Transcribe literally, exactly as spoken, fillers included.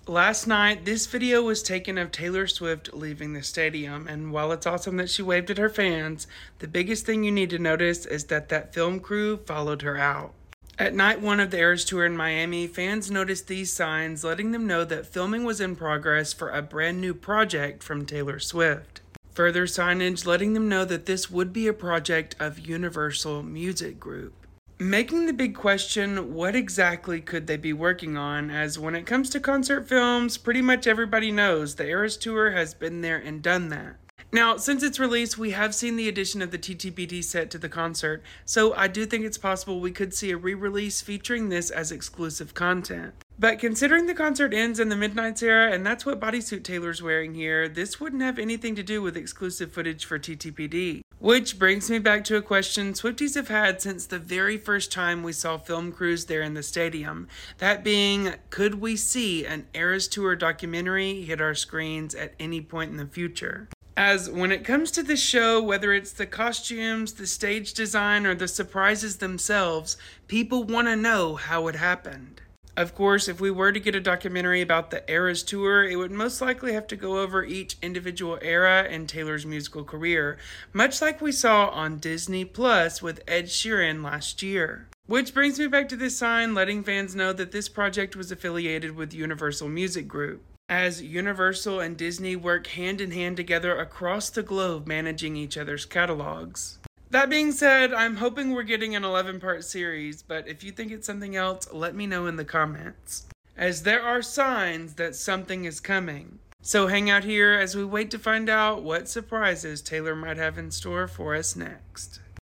Last night, this video was taken of Taylor Swift leaving the stadium, and while it's awesome that she waved at her fans, the biggest thing you need to notice is that that film crew followed her out. At night one of the Eras Tour in Miami, fans noticed these signs letting them know that filming was in progress for a brand new project from Taylor Swift. Further signage letting them know that this would be a project of Universal Music Group. Making the big question, what exactly could they be working on, as when it comes to concert films, pretty much everybody knows the Eras Tour has been there and done that. Now, since its release, we have seen the addition of the T T B D set to the concert, so I do think it's possible we could see a re-release featuring this as exclusive content. But considering the concert ends in the Midnights era, and that's what bodysuit Taylor's wearing here, this wouldn't have anything to do with exclusive footage for T T P D. Which brings me back to a question Swifties have had since the very first time we saw film crews there in the stadium. That being, could we see an Eras Tour documentary hit our screens at any point in the future? As when it comes to this show, whether it's the costumes, the stage design, or the surprises themselves, people want to know how it happened. Of course, if we were to get a documentary about the Eras Tour, it would most likely have to go over each individual era in Taylor's musical career, much like we saw on Disney Plus with Ed Sheeran last year. Which brings me back to this sign letting fans know that this project was affiliated with Universal Music Group, as Universal and Disney work hand in hand together across the globe managing each other's catalogs. That being said, I'm hoping we're getting an eleven-part series, but if you think it's something else, let me know in the comments, as there are signs that something is coming. So hang out here as we wait to find out what surprises Taylor might have in store for us next.